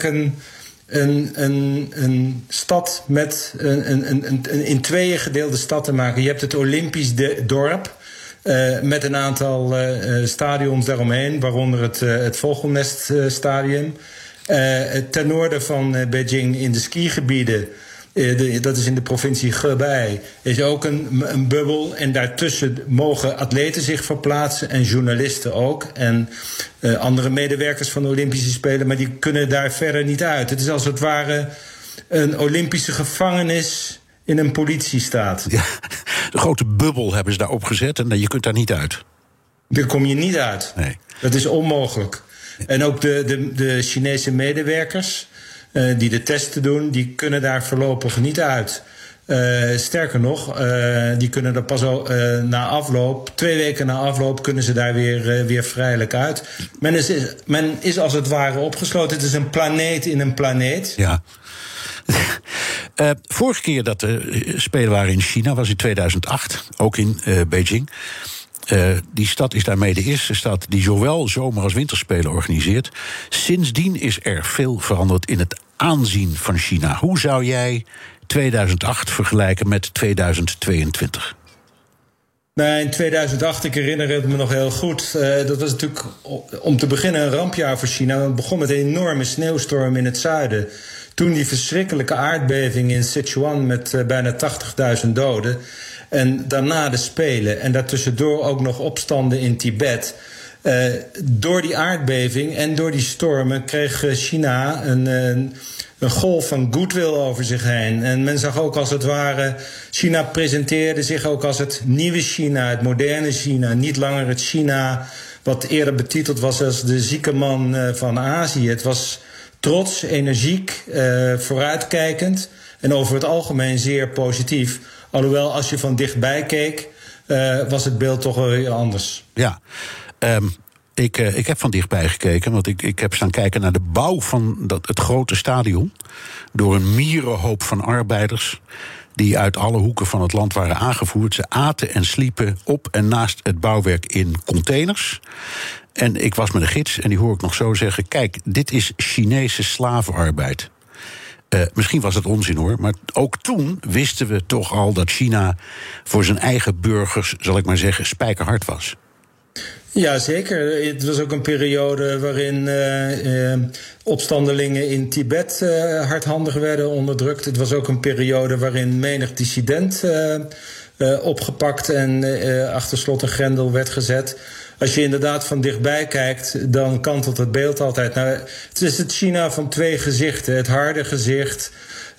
een stad met een in tweeën gedeelde stad te maken. Je hebt het Olympisch dorp met een aantal stadions daaromheen, waaronder het Vogelneststadion. Ten noorden van Beijing in de skigebieden, dat is in de provincie Hebei, is ook een bubbel. En daartussen mogen atleten zich verplaatsen en journalisten ook. En andere medewerkers van de Olympische Spelen, maar die kunnen daar verder niet uit. Het is als het ware een Olympische gevangenis in een politiestaat.
Ja, de grote bubbel hebben ze daar opgezet en je kunt daar niet uit.
Daar kom je niet uit.
Nee.
Dat is onmogelijk. En ook de Chinese medewerkers die de testen doen, die kunnen daar voorlopig niet uit. Sterker nog, die kunnen er pas na afloop, 2 weken na afloop, kunnen ze daar weer vrijelijk uit. Men is als het ware opgesloten. Het is een planeet in een planeet.
Ja. Vorige keer dat de Spelen waren in China was in 2008, ook in Beijing. Die stad is daarmee de eerste stad die zowel zomer- als winterspelen organiseert. Sindsdien is er veel veranderd in het aanzien van China. Hoe zou jij 2008 vergelijken met 2022?
Nou, in 2008, ik herinner het me nog heel goed. Dat was natuurlijk om te beginnen een rampjaar voor China. Het begon met een enorme sneeuwstorm in het zuiden. Toen die verschrikkelijke aardbeving in Sichuan met bijna 80.000 doden. En daarna de Spelen. En daartussendoor ook nog opstanden in Tibet. Door die aardbeving en door die stormen kreeg China een golf van goodwill over zich heen. En men zag ook als het ware, China presenteerde zich ook als het nieuwe China, het moderne China. Niet langer het China wat eerder betiteld was als de zieke man van Azië. Het was trots, energiek, vooruitkijkend en over het algemeen zeer positief. Alhoewel, als je van dichtbij keek, was het beeld toch wel weer anders.
Ja, ik heb van dichtbij gekeken, want ik heb staan kijken naar de bouw van het grote stadion. Door een mierenhoop van arbeiders die uit alle hoeken van het land waren aangevoerd. Ze aten en sliepen op en naast het bouwwerk in containers. En ik was met een gids en die hoor ik nog zo zeggen: kijk, dit is Chinese slavenarbeid. Misschien was het onzin hoor, maar ook toen wisten we toch al dat China voor zijn eigen burgers, zal ik maar zeggen, spijkerhard was.
Ja, zeker. Het was ook een periode waarin opstandelingen in Tibet hardhandig werden onderdrukt. Het was ook een periode waarin menig dissident opgepakt en achter slot en grendel werd gezet. Als je inderdaad van dichtbij kijkt, dan kantelt het beeld altijd. Nou, het is het China van 2 gezichten. Het harde gezicht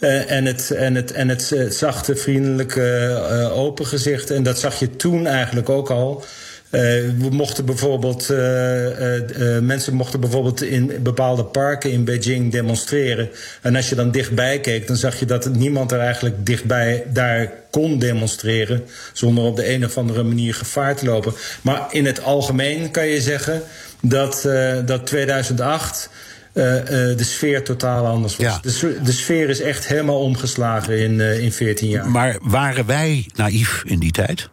en het zachte, vriendelijke, open gezicht. En dat zag je toen eigenlijk ook al. We mochten bijvoorbeeld, mensen mochten bijvoorbeeld in bepaalde parken in Beijing demonstreren. En als je dan dichtbij keek, dan zag je dat niemand er eigenlijk dichtbij daar kon demonstreren, zonder op de een of andere manier gevaar te lopen. Maar in het algemeen kan je zeggen dat 2008 de sfeer totaal anders was. Ja. De sfeer is echt helemaal omgeslagen in 14 jaar.
Maar waren wij naïef in die tijd?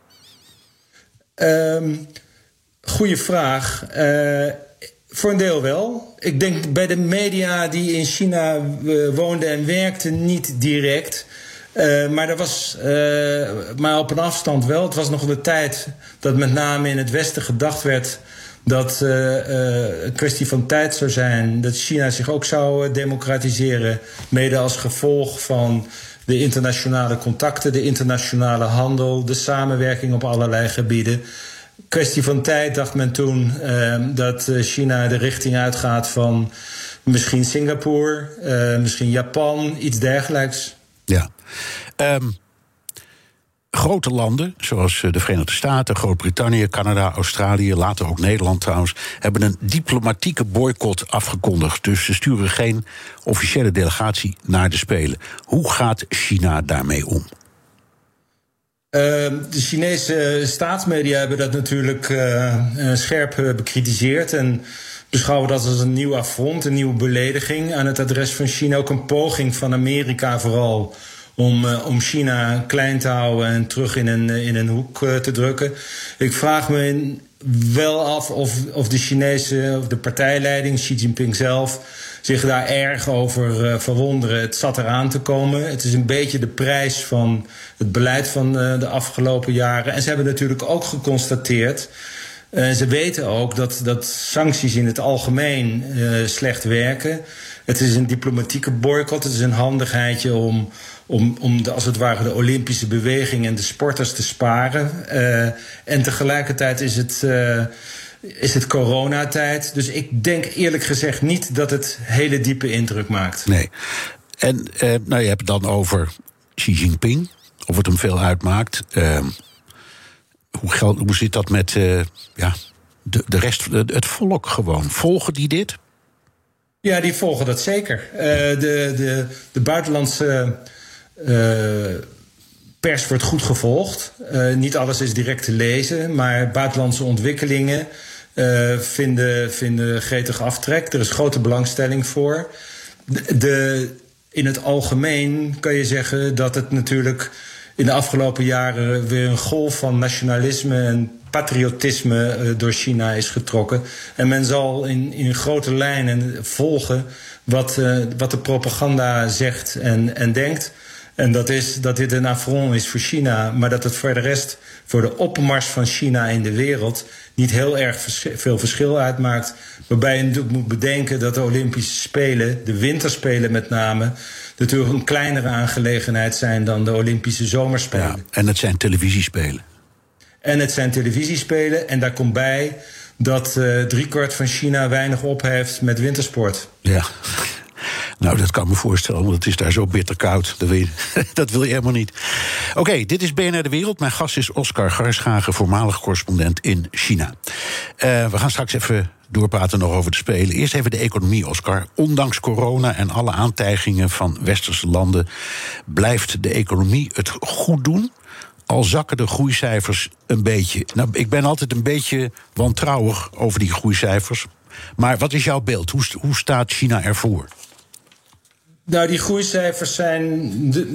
Goeie vraag. Voor een deel wel. Ik denk bij de media die in China woonden en werkten niet direct. Maar er was, maar op een afstand wel. Het was nog de tijd dat met name in het Westen gedacht werd dat een kwestie van tijd zou zijn, dat China zich ook zou democratiseren, mede als gevolg van de internationale contacten, de internationale handel, de samenwerking op allerlei gebieden. Kwestie van tijd dacht men toen dat China de richting uitgaat van misschien Singapore, misschien Japan, iets dergelijks.
Ja. Grote landen, zoals de Verenigde Staten, Groot-Brittannië, Canada, Australië, later ook Nederland trouwens, hebben een diplomatieke boycott afgekondigd. Dus ze sturen geen officiële delegatie naar de Spelen. Hoe gaat China daarmee om?
De Chinese staatsmedia hebben dat natuurlijk scherp bekritiseerd en beschouwen dat als een nieuw affront, een nieuwe belediging aan het adres van China. Ook een poging van Amerika vooral om China klein te houden en terug in een hoek te drukken. Ik vraag me wel af of de Chinese, of de partijleiding, Xi Jinping zelf, zich daar erg over verwonderen. Het zat eraan te komen. Het is een beetje de prijs van het beleid van de afgelopen jaren. En ze hebben natuurlijk ook geconstateerd, ze weten ook dat sancties in het algemeen slecht werken. Het is een diplomatieke boycott. Het is een handigheidje om als het ware de Olympische beweging en de sporters te sparen. En tegelijkertijd is het coronatijd. Dus ik denk eerlijk gezegd niet dat het hele diepe indruk maakt.
Nee. En je hebt het dan over Xi Jinping, of het hem veel uitmaakt. Hoe zit dat met de rest, het volk gewoon? Volgen die dit?
Ja, die volgen dat zeker. De buitenlandse pers wordt goed gevolgd. Niet alles is direct te lezen, maar buitenlandse ontwikkelingen vinden gretig aftrek. Er is grote belangstelling voor. In het algemeen kan je zeggen dat het natuurlijk in de afgelopen jaren weer een golf van nationalisme en patriotisme door China is getrokken. En men zal in grote lijnen volgen wat de propaganda zegt en denkt. En dat is dat dit een affront is voor China, maar dat het voor de rest, voor de opmars van China in de wereld, niet heel erg veel verschil uitmaakt. Waarbij je natuurlijk moet bedenken dat de Olympische Spelen, de winterspelen met name, natuurlijk een kleinere aangelegenheid zijn dan de Olympische zomerspelen.
Ja, en het zijn televisiespelen.
En daar komt bij dat 3/4 van China weinig op heeft met wintersport.
Ja. Nou, dat kan ik me voorstellen, want het is daar zo bitter koud. Dat wil je helemaal niet. Oké, dit is BNR De Wereld. Mijn gast is Oscar Garschagen, voormalig correspondent in China. We gaan straks even doorpraten nog over de Spelen. Eerst even de economie, Oscar. Ondanks corona en alle aantijgingen van westerse landen blijft de economie het goed doen, al zakken de groeicijfers een beetje. Nou, ik ben altijd een beetje wantrouwig over die groeicijfers. Maar wat is jouw beeld? Hoe staat China ervoor?
Nou, die groeicijfers zijn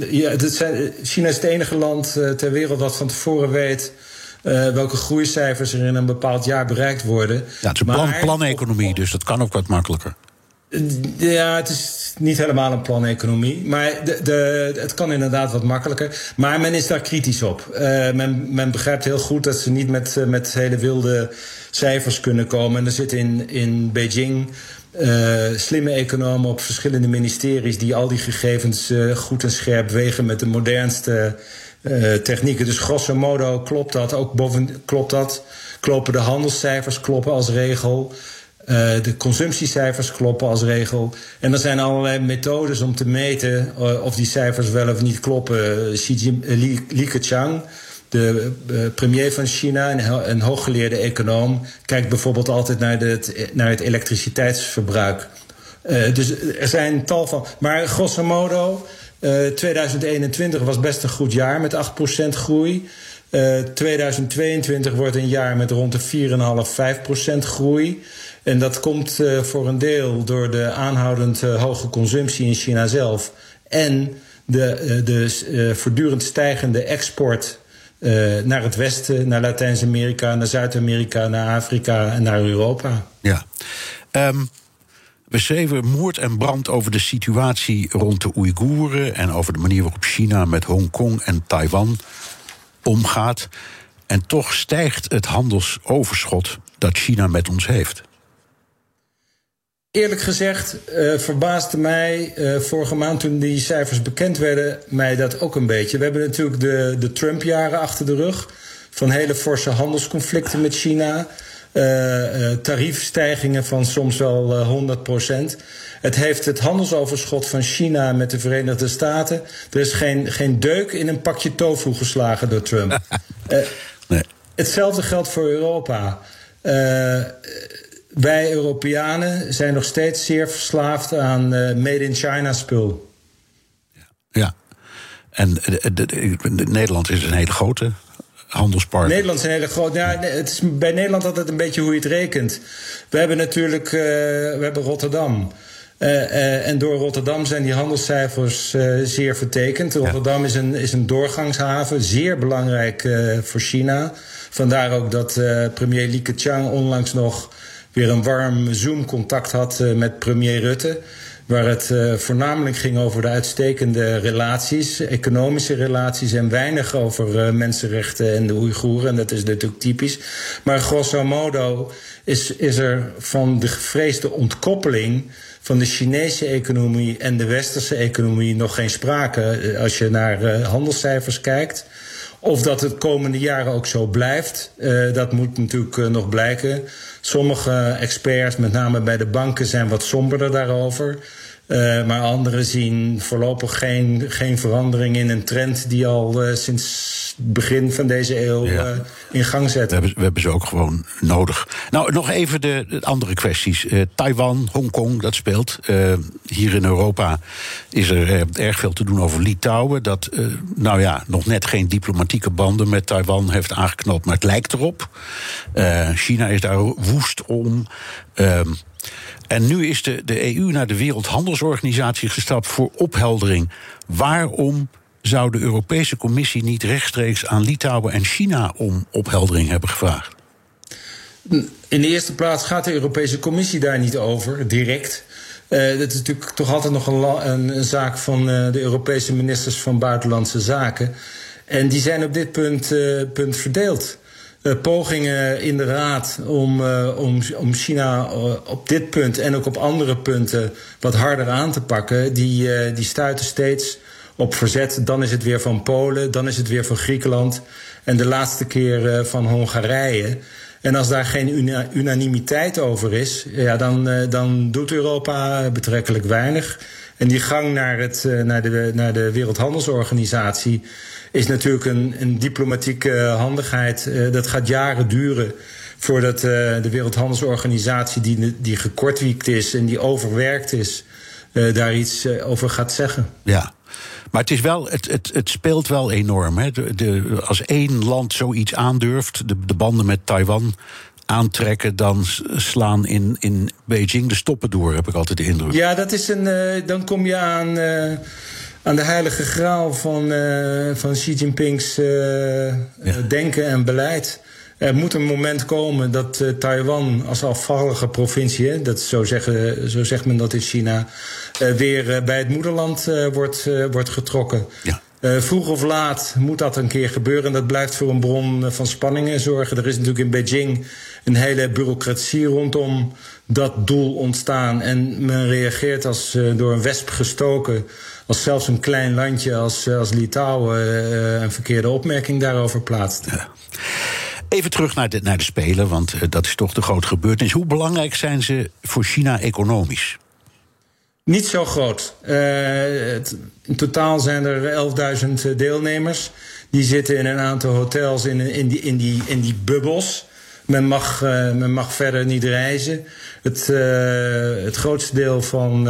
China is het enige land ter wereld dat van tevoren weet welke groeicijfers er in een bepaald jaar bereikt worden. Ja,
het is een planeconomie, dus dat kan ook wat makkelijker.
Ja, het is niet helemaal een planeconomie, maar het kan inderdaad wat makkelijker. Maar men is daar kritisch op. Men begrijpt heel goed dat ze niet met hele wilde cijfers kunnen komen. En er zitten in Beijing slimme economen op verschillende ministeries die al die gegevens goed en scherp wegen met de modernste technieken. Dus grosso modo klopt dat. Ook klopt dat. Kloppen de handelscijfers kloppen als regel. De consumptiecijfers kloppen als regel. En er zijn allerlei methodes om te meten of die cijfers wel of niet kloppen. Li Keqiang, de premier van China, een hooggeleerde econoom, kijkt bijvoorbeeld altijd naar het elektriciteitsverbruik. Dus er zijn tal van. Maar grosso modo, 2021 was best een goed jaar met 8% groei. 2022 wordt een jaar met rond de 4,5% groei. En dat komt voor een deel door de aanhoudend hoge consumptie in China zelf en de voortdurend stijgende export naar het westen, naar Latijns-Amerika, naar Zuid-Amerika, naar Afrika en naar Europa.
Ja. We schreven moord en brand over de situatie rond de Oeigoeren en over de manier waarop China met Hongkong en Taiwan omgaat. En toch stijgt het handelsoverschot dat China met ons heeft.
Eerlijk gezegd verbaasde mij vorige maand toen die cijfers bekend werden, mij dat ook een beetje. We hebben natuurlijk de Trump-jaren achter de rug, van hele forse handelsconflicten met China. tariefstijgingen van soms wel 100%. Het heeft het handelsoverschot van China met de Verenigde Staten. Er is geen deuk in een pakje tofu geslagen door Trump.
Nee.
Hetzelfde geldt voor Europa. Wij Europeanen zijn nog steeds zeer verslaafd aan made in China spul.
Ja, en Nederland is een hele grote handelspartner.
Nederland is een hele grote. Ja, het is bij Nederland altijd een beetje hoe je het rekent. We hebben natuurlijk we hebben Rotterdam. En door Rotterdam zijn die handelscijfers zeer vertekend. Rotterdam is een doorgangshaven, zeer belangrijk voor China. Vandaar ook dat premier Li Keqiang onlangs nog weer een warm Zoom-contact had met premier Rutte. Waar het voornamelijk ging over de uitstekende relaties, economische relaties, en weinig over mensenrechten en de Oeigoeren. En dat is natuurlijk typisch. Maar grosso modo is er van de gevreesde ontkoppeling van de Chinese economie en de westerse economie nog geen sprake als je naar handelscijfers kijkt. Of dat het komende jaren ook zo blijft, dat moet natuurlijk nog blijken. Sommige experts, met name bij de banken, zijn wat somberder daarover. Maar anderen zien voorlopig geen verandering in een trend die al sinds het begin van deze eeuw in gang zet.
We hebben ze ook gewoon nodig. Nou, nog even de andere kwesties. Taiwan, Hongkong, dat speelt. Hier in Europa is er erg veel te doen over Litouwen. Dat, nog net geen diplomatieke banden met Taiwan heeft aangeknopt, maar het lijkt erop. China is daar woest om. En nu is de EU naar de Wereldhandelsorganisatie gestapt voor opheldering. Waarom zou de Europese Commissie niet rechtstreeks aan Litouwen en China om opheldering hebben gevraagd?
In de eerste plaats gaat de Europese Commissie daar niet over, direct. Dat is natuurlijk toch altijd nog een zaak van de Europese ministers van Buitenlandse Zaken. En die zijn op dit punt verdeeld. Pogingen in de Raad om China op dit punt en ook op andere punten wat harder aan te pakken, die stuiten steeds op verzet. Dan is het weer van Polen, dan is het weer van Griekenland en de laatste keer van Hongarije. En als daar geen unanimiteit over is, dan doet Europa betrekkelijk weinig. En die gang naar de Wereldhandelsorganisatie is natuurlijk een diplomatieke handigheid. Dat gaat jaren duren voordat de Wereldhandelsorganisatie, die gekortwiekt is en die overwerkt is, daar iets over gaat zeggen.
Ja. Maar het is wel, het speelt wel enorm. Hè? Als één land zoiets aandurft, de banden met Taiwan aantrekken, dan slaan in Beijing de stoppen door, heb ik altijd de indruk.
Ja, dat is dan kom je aan de heilige graal van Xi Jinping's denken en beleid. Er moet een moment komen dat Taiwan als afvallige provincie, zo zegt men dat in China, weer bij het moederland wordt getrokken. Ja. Vroeg of laat moet dat een keer gebeuren en dat blijft voor een bron van spanningen zorgen. Er is natuurlijk in Beijing een hele bureaucratie rondom dat doel ontstaan. En men reageert als door een wesp gestoken, als zelfs een klein landje als Litouwen een verkeerde opmerking daarover plaatst. Ja.
Even terug naar de Spelen, want dat is toch de grote gebeurtenis. Hoe belangrijk zijn ze voor China economisch?
Niet zo groot. In totaal zijn er 11.000 deelnemers. Die zitten in een aantal hotels in die bubbels. Men mag verder niet reizen. Het grootste deel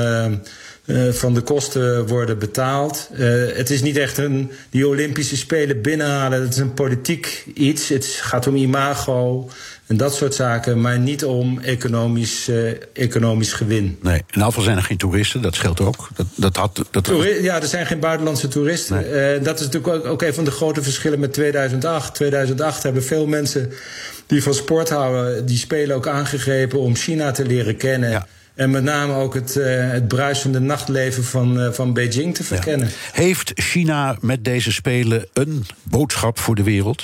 van de kosten worden betaald. Het is niet echt die Olympische Spelen binnenhalen. Dat is een politiek iets. Het gaat om imago en dat soort zaken, maar niet om economisch gewin. Nee,
in afval zijn er geen toeristen, dat scheelt ook.
Ja, er zijn geen buitenlandse toeristen. Nee. Dat is natuurlijk ook een van de grote verschillen met 2008. 2008 hebben veel mensen die van sport houden die Spelen ook aangegrepen om China te leren kennen. Ja. En met name ook het bruisende nachtleven van Beijing te verkennen. Ja.
Heeft China met deze Spelen een boodschap voor de wereld?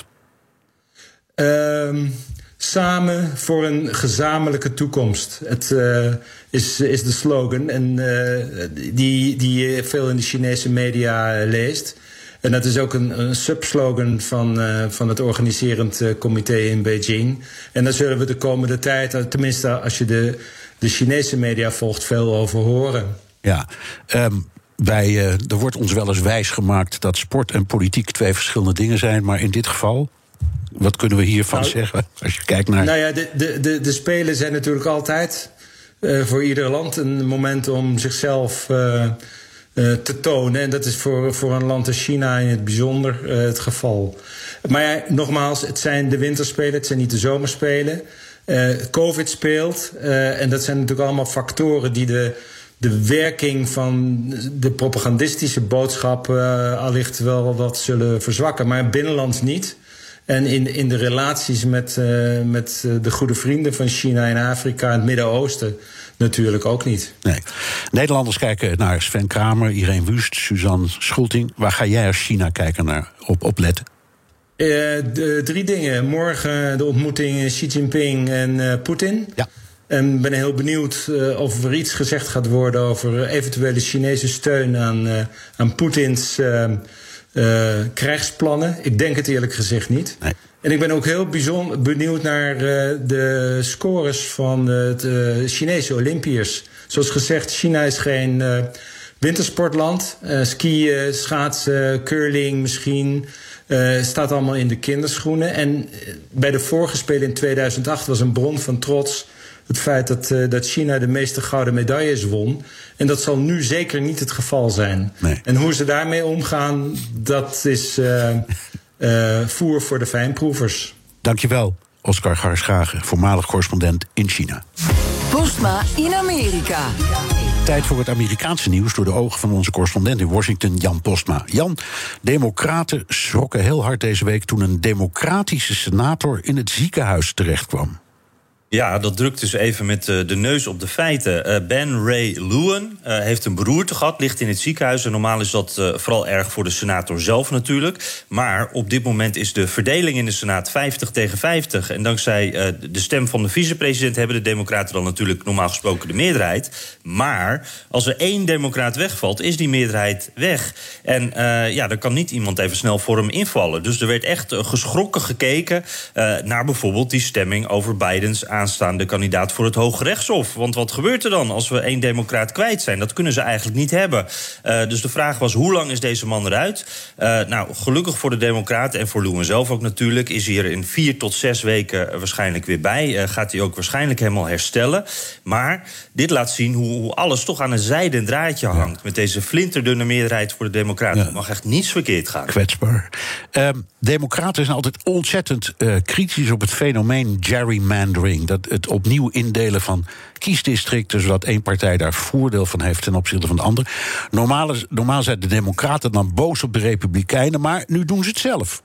Samen voor een gezamenlijke toekomst. Het is de slogan en die je veel in de Chinese media leest. En dat is ook een subslogan van het organiserend comité in Beijing. En daar zullen we de komende tijd, tenminste als je de Chinese media volgt, veel over horen.
Ja, er wordt ons wel eens wijsgemaakt dat sport en politiek 2 verschillende dingen zijn. Maar in dit geval, wat kunnen we hiervan zeggen? Als je kijkt naar.
Nou ja, de Spelen zijn natuurlijk altijd voor ieder land een moment om zichzelf te tonen. En dat is voor een land als China in het bijzonder het geval. Maar ja, nogmaals, het zijn de winterspelen, het zijn niet de zomerspelen. COVID speelt. En dat zijn natuurlijk allemaal factoren die de werking van de propagandistische boodschap allicht wel wat zullen verzwakken. Maar binnenlands niet. En in de relaties met de goede vrienden van China in Afrika en het Midden-Oosten natuurlijk ook niet.
Nee. Nederlanders kijken naar Sven Kramer, Irene Wüst, Suzanne Schulting. Waar ga jij als China-kijker naar op letten?
3 dingen. Morgen de ontmoeting Xi Jinping en Poetin. Ja. En ben heel benieuwd of er iets gezegd gaat worden over eventuele Chinese steun aan Poetins krijgsplannen. Ik denk het eerlijk gezegd niet. Nee. En ik ben ook heel benieuwd naar de scores van de Chinese Olympiërs. Zoals gezegd, China is geen wintersportland. Skiën, schaatsen, curling misschien. Staat allemaal in de kinderschoenen. En bij de vorige Spelen in 2008 was een bron van trots het feit dat China de meeste gouden medailles won. En dat zal nu zeker niet het geval zijn. Nee. En hoe ze daarmee omgaan, dat is voer voor de fijnproevers.
Dankjewel, Oscar Garschagen, voormalig correspondent in China.
Postma in Amerika.
Tijd voor het Amerikaanse nieuws door de ogen van onze correspondent in Washington, Jan Postma. Jan, democraten schrokken heel hard deze week toen een democratische senator in het ziekenhuis terechtkwam.
Ja, dat drukt dus even met de neus op de feiten. Ben Ray Lewin heeft een beroerte gehad, ligt in het ziekenhuis. En normaal is dat vooral erg voor de senator zelf natuurlijk. Maar op dit moment is de verdeling in de Senaat 50-50. En dankzij de stem van de vicepresident hebben de democraten dan natuurlijk normaal gesproken de meerderheid. Maar als er 1 democraat wegvalt, is die meerderheid weg. En dan kan niet iemand even snel voor hem invallen. Dus er werd echt geschrokken gekeken naar bijvoorbeeld die stemming over Bidens aanstaande kandidaat voor het Hoge Rechtshof. Want wat gebeurt er dan als we 1 democraat kwijt zijn? Dat kunnen ze eigenlijk niet hebben. Dus de vraag was, hoe lang is deze man eruit? Gelukkig voor de democraten en voor Lewin zelf ook natuurlijk, is hij er in 4 tot 6 weken waarschijnlijk weer bij. Gaat hij ook waarschijnlijk helemaal herstellen. Maar dit laat zien hoe alles toch aan een zijden draadje hangt. Met deze flinterdunne meerderheid voor de democraten. Het mag echt niets verkeerd gaan.
Kwetsbaar. Democraten zijn altijd ontzettend kritisch op het fenomeen gerrymandering. Dat het opnieuw indelen van kiesdistricten, zodat 1 partij daar voordeel van heeft ten opzichte van de andere. Normaal zijn de democraten dan boos op de republikeinen, maar nu doen ze het zelf.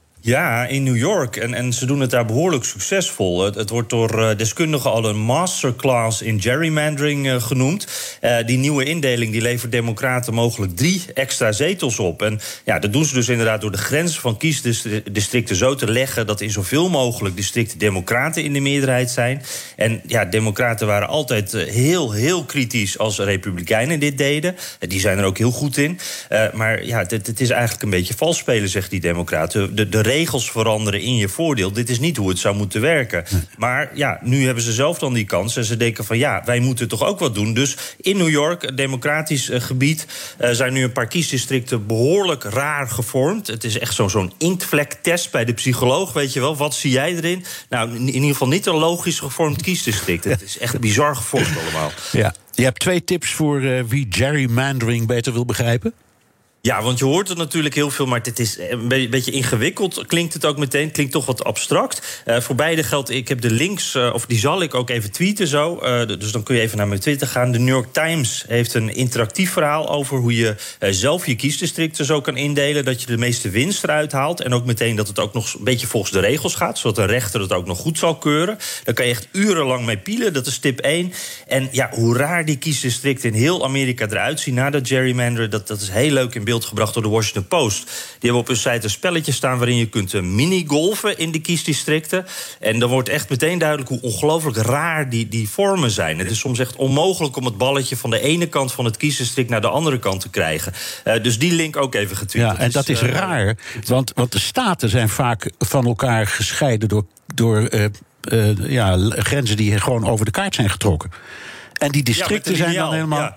Ja, in New York. En ze doen het daar behoorlijk succesvol. Het wordt door deskundigen al een masterclass in gerrymandering genoemd. Die nieuwe indeling die levert democraten mogelijk 3 extra zetels op. En ja, dat doen ze dus inderdaad door de grenzen van kiesdistricten zo te leggen dat in zoveel mogelijk districten democraten in de meerderheid zijn. En ja, democraten waren altijd heel kritisch als republikeinen dit deden. Die zijn er ook heel goed in. Maar ja, het is eigenlijk een beetje vals spelen, zegt die democraten. De regels veranderen in je voordeel. Dit is niet hoe het zou moeten werken. Maar ja, nu hebben ze zelf dan die kans. En ze denken van ja, wij moeten toch ook wat doen. Dus in New York, een democratisch gebied, zijn nu een paar kiesdistricten behoorlijk raar gevormd. Het is echt zo'n inktvlektest bij de psycholoog, weet je wel. Wat zie jij erin? Nou, in ieder geval niet een logisch gevormd kiesdistrict. Het is echt bizar gevormd allemaal.
Ja. Je hebt 2 tips voor wie gerrymandering beter wil begrijpen?
Ja, want je hoort het natuurlijk heel veel, maar het is een beetje ingewikkeld. Klinkt het ook meteen, klinkt toch wat abstract. Voor beide geldt, ik heb de links, of die zal ik ook even tweeten zo. Dus dan kun je even naar mijn Twitter gaan. De New York Times heeft een interactief verhaal over hoe je zelf je kiesdistricten zo kan indelen. Dat je de meeste winst eruit haalt. En ook meteen dat het ook nog een beetje volgens de regels gaat. Zodat een rechter het ook nog goed zal keuren. Daar kan je echt urenlang mee pielen. Dat is tip 1. En ja, hoe raar die kiesdistricten in heel Amerika eruit zien na dat gerrymanderen, dat is heel leuk in beeld beeld gebracht door de Washington Post. Die hebben op hun site een spelletje staan waarin je kunt mini-golfen in de kiesdistricten. En dan wordt echt meteen duidelijk hoe ongelooflijk raar die vormen zijn. Het is soms echt onmogelijk om het balletje van de ene kant van het kiesdistrict naar de andere kant te krijgen. Dus die link ook even getweet.
Ja, en dat is raar, want de staten zijn vaak van elkaar gescheiden door grenzen die gewoon over de kaart zijn getrokken. En die districten zijn dan helemaal...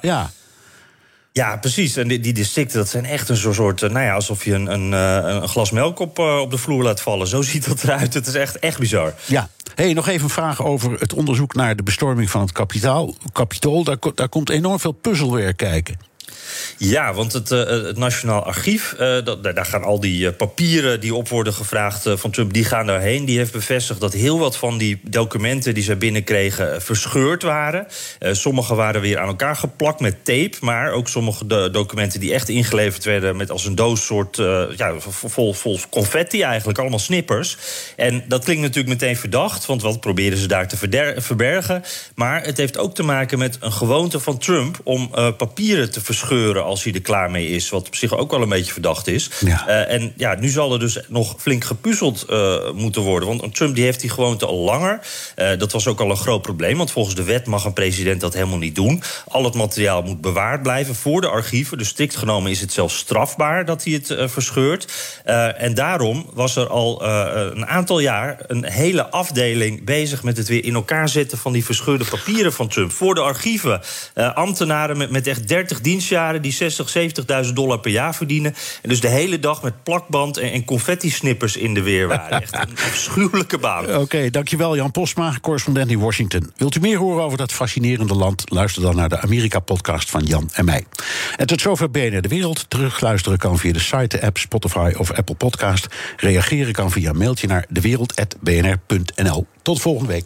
Ja, precies. En die districten, dat zijn echt een soort... alsof je een glas melk op de vloer laat vallen. Zo ziet dat eruit. Het is echt bizar.
Ja. Nog even een vraag over het onderzoek naar de bestorming van het Capitool. Daar komt enorm veel puzzelwerk kijken.
Ja, want het Nationaal Archief, daar gaan al die papieren die op worden gevraagd van Trump, die gaan daarheen. Die heeft bevestigd dat heel wat van die documenten die zij binnenkregen verscheurd waren. Sommige waren weer aan elkaar geplakt met tape, maar ook sommige documenten die echt ingeleverd werden met als een doos soort vol confetti eigenlijk, allemaal snippers. En dat klinkt natuurlijk meteen verdacht, want wat proberen ze daar te verbergen? Maar het heeft ook te maken met een gewoonte van Trump om papieren te verscheuren als hij er klaar mee is, wat op zich ook wel een beetje verdacht is. Ja. Nu zal er dus nog flink gepuzzeld moeten worden, want Trump die heeft die gewoonte al langer. Dat was ook al een groot probleem, want volgens de wet mag een president dat helemaal niet doen. Al het materiaal moet bewaard blijven voor de archieven, dus strikt genomen is het zelfs strafbaar dat hij het verscheurt. En daarom was er al een aantal jaar een hele afdeling bezig met het weer in elkaar zetten van die verscheurde papieren van Trump. Voor de archieven, ambtenaren met echt 30 dienstjaren die $60.000-$70.000 per jaar verdienen. En dus de hele dag met plakband en confetti-snippers in de weer waren. Echt een afschuwelijke baan.
Oké, dankjewel Jan Postma, correspondent in Washington. Wilt u meer horen over dat fascinerende land? Luister dan naar de Amerika-podcast van Jan en mij. En tot zover BNR De Wereld. Terugluisteren kan via de site, de app, Spotify of Apple Podcast. Reageren kan via een mailtje naar dewereld@bnr.nl. Tot volgende week.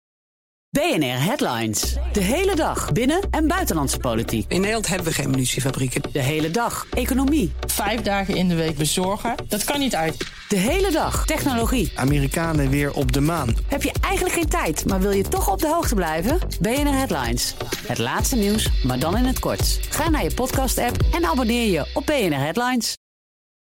BNR Headlines. De hele dag binnen- en buitenlandse politiek.
In Nederland hebben we geen munitiefabrieken.
De hele dag economie.
5 dagen in de week bezorgen, dat kan niet uit.
De hele dag technologie.
Amerikanen weer op de maan.
Heb je eigenlijk geen tijd, maar wil je toch op de hoogte blijven? BNR Headlines. Het laatste nieuws, maar dan in het kort. Ga naar je podcast-app en abonneer je op BNR Headlines.